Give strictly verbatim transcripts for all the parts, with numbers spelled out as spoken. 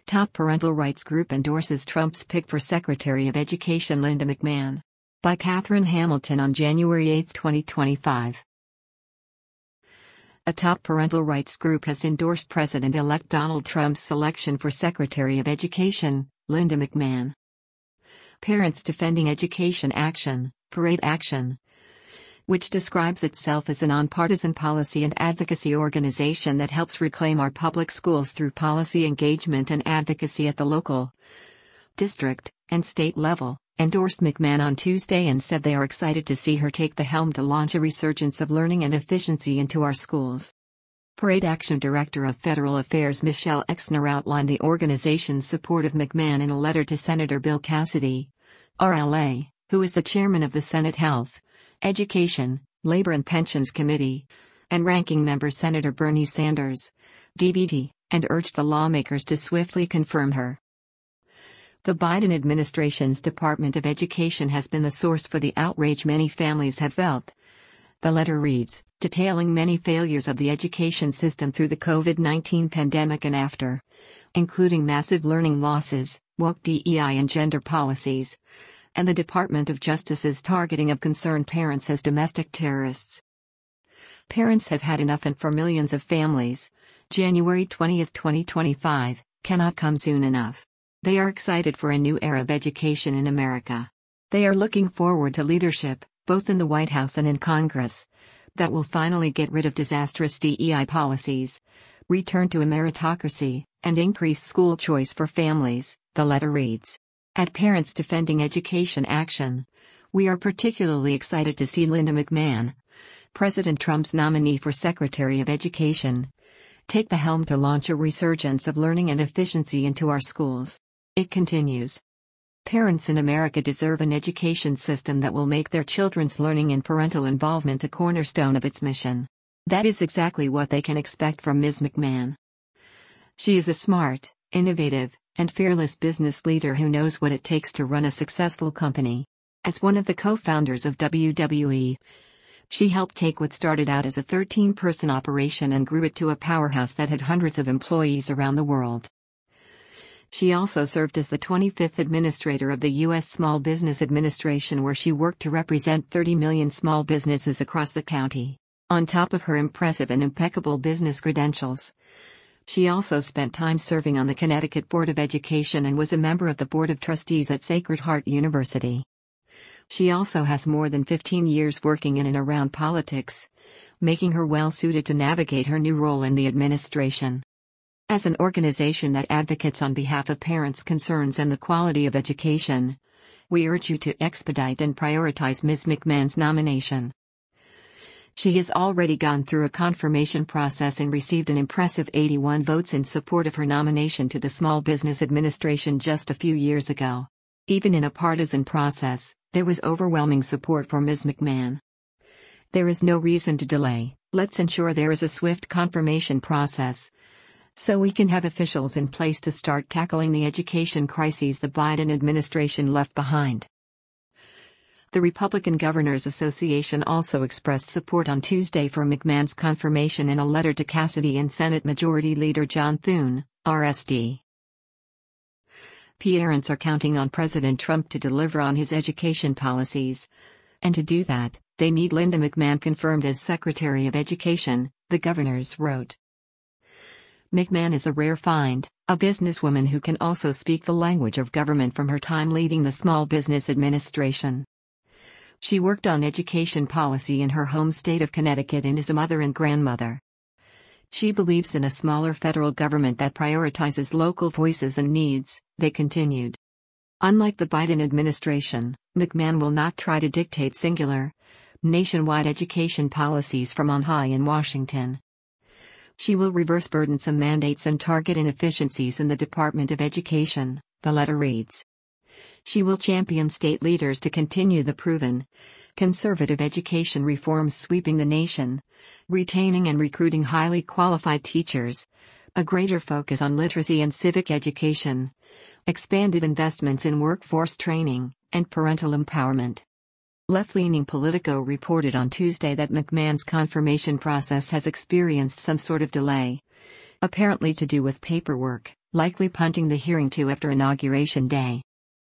Top parental rights group endorses Trump's pick for Secretary of Education Linda McMahon. By Catherine Hamilton on January eighth, twenty twenty-five. A top parental rights group has endorsed President-elect Donald Trump's selection for Secretary of Education, Linda McMahon. Parents Defending Education Action, Parade Action, which describes itself as a nonpartisan policy and advocacy organization that helps reclaim our public schools through policy engagement and advocacy at the local, district, and state level, endorsed McMahon on Tuesday and said they are excited to see her take the helm to launch a resurgence of learning and efficiency into our schools. Parade Action Director of Federal Affairs Michelle Exner outlined the organization's support of McMahon in a letter to Senator Bill Cassidy, R L A, who is the chairman of the Senate Health, Education, Labor and Pensions Committee, and Ranking Member Senator Bernie Sanders, D B T, and urged the lawmakers to swiftly confirm her. The Biden administration's Department of Education has been the source for the outrage many families have felt. The letter reads, detailing many failures of the education system through the COVID nineteen pandemic and after, including massive learning losses, woke D E I and gender policies, and the Department of Justice's targeting of concerned parents as domestic terrorists. Parents have had enough, and for millions of families, January twentieth, twenty twenty-five, cannot come soon enough. They are excited for a new era of education in America. They are looking forward to leadership, both in the White House and in Congress, that will finally get rid of disastrous D E I policies, return to a meritocracy, and increase school choice for families, the letter reads. At Parents Defending Education Action, we are particularly excited to see Linda McMahon, President Trump's nominee for Secretary of Education, take the helm to launch a resurgence of learning and efficiency into our schools. It continues. Parents in America deserve an education system that will make their children's learning and parental involvement a cornerstone of its mission. That is exactly what they can expect from Miz McMahon. She is a smart, innovative, and fearless business leader who knows what it takes to run a successful company. As one of the co-founders of W W E, she helped take what started out as a thirteen-person operation and grew it to a powerhouse that had hundreds of employees around the world. She also served as the twenty-fifth administrator of the U S Small Business Administration, where she worked to represent thirty million small businesses across the county. On top of her impressive and impeccable business credentials, she also spent time serving on the Connecticut Board of Education and was a member of the Board of Trustees at Sacred Heart University. She also has more than fifteen years working in and around politics, making her well suited to navigate her new role in the administration. As an organization that advocates on behalf of parents' concerns and the quality of education, we urge you to expedite and prioritize Miz McMahon's nomination. She has already gone through a confirmation process and received an impressive eighty-one votes in support of her nomination to the Small Business Administration just a few years ago. Even in a partisan process, there was overwhelming support for Miz McMahon. There is no reason to delay. Let's ensure there is a swift confirmation process, so we can have officials in place to start tackling the education crises the Biden administration left behind. The Republican Governors Association also expressed support on Tuesday for McMahon's confirmation in a letter to Cassidy and Senate Majority Leader John Thune, R S D. Parents are counting on President Trump to deliver on his education policies. And to do that, they need Linda McMahon confirmed as Secretary of Education, the governors wrote. McMahon is a rare find, a businesswoman who can also speak the language of government from her time leading the Small Business Administration. She worked on education policy in her home state of Connecticut and is a mother and grandmother. She believes in a smaller federal government that prioritizes local voices and needs, they continued. Unlike the Biden administration, McMahon will not try to dictate singular, nationwide education policies from on high in Washington. She will reverse burdensome mandates and target inefficiencies in the Department of Education, the letter reads. She will champion state leaders to continue the proven, conservative education reforms sweeping the nation, retaining and recruiting highly qualified teachers, a greater focus on literacy and civic education, expanded investments in workforce training, and parental empowerment. Left-leaning Politico reported on Tuesday that McMahon's confirmation process has experienced some sort of delay. apparently to do with paperwork, likely punting the hearing to after Inauguration Day.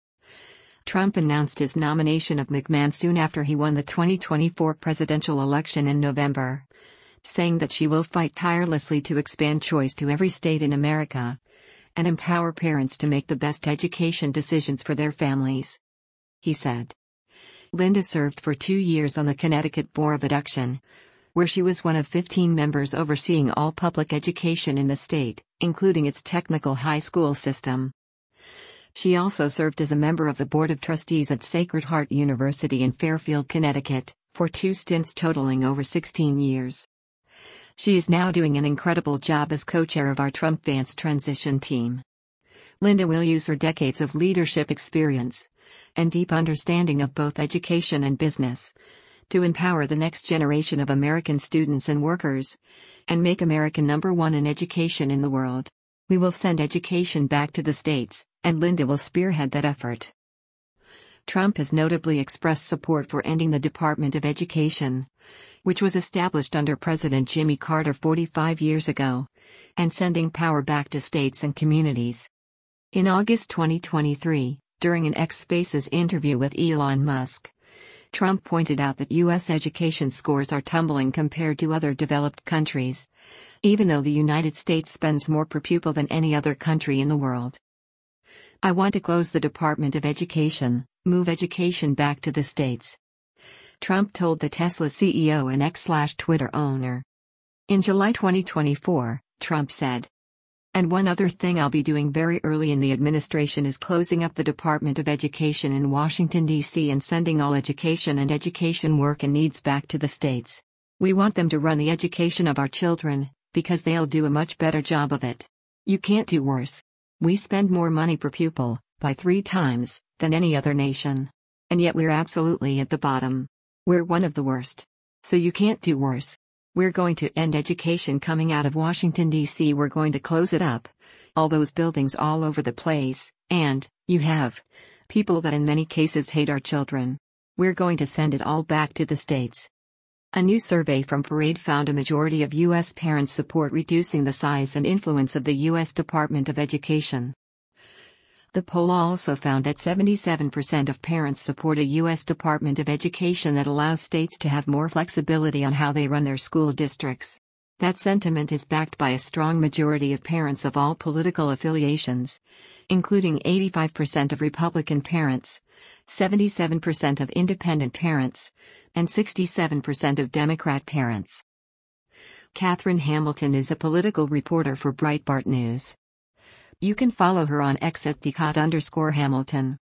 Trump announced his nomination of McMahon soon after he won the twenty twenty-four presidential election in November, saying that she will fight tirelessly to expand choice to every state in America and empower parents to make the best education decisions for their families. He said. Linda served for two years on the Connecticut Board of Education, where she was one of fifteen members overseeing all public education in the state, including its technical high school system. She also served as a member of the Board of Trustees at Sacred Heart University in Fairfield, Connecticut, for two stints totaling over sixteen years. She is now doing an incredible job as co-chair of our Trump Vance transition team. Linda will use her decades of leadership experience and deep understanding of both education and business to empower the next generation of American students and workers and make America number one in education in the world. We will send education back to the states, and Linda will spearhead that effort. Trump has notably expressed support for ending the Department of Education, which was established under President Jimmy Carter forty-five years ago, and sending power back to states and communities. In August twenty twenty-three, during an X Spaces interview with Elon Musk, Trump pointed out that U S education scores are tumbling compared to other developed countries, even though the United States spends more per pupil than any other country in the world. I want to close the Department of Education, move education back to the states, Trump told the Tesla C E O and X/Twitter owner. In July twenty twenty-four, Trump said. And one other thing I'll be doing very early in the administration is closing up the Department of Education in Washington, D C and sending all education and education work and needs back to the states. We want them to run the education of our children, because they'll do a much better job of it. You can't do worse. We spend more money per pupil, by three times, than any other nation. And yet we're absolutely at the bottom. We're one of the worst. So you can't do worse. We're going to end education coming out of Washington, D C We're going to close it up. All those buildings all over the place, and, you have, people that in many cases hate our children. We're going to send it all back to the states. A new survey from Parade found a majority of U S parents support reducing the size and influence of the U S Department of Education. The poll also found that seventy-seven percent of parents support a U S Department of Education that allows states to have more flexibility on how they run their school districts. That sentiment is backed by a strong majority of parents of all political affiliations, including eighty-five percent of Republican parents, seventy-seven percent of independent parents, and sixty-seven percent of Democrat parents. Catherine Hamilton is a political reporter for Breitbart News. You can follow her on X at the Cot underscore Hamilton.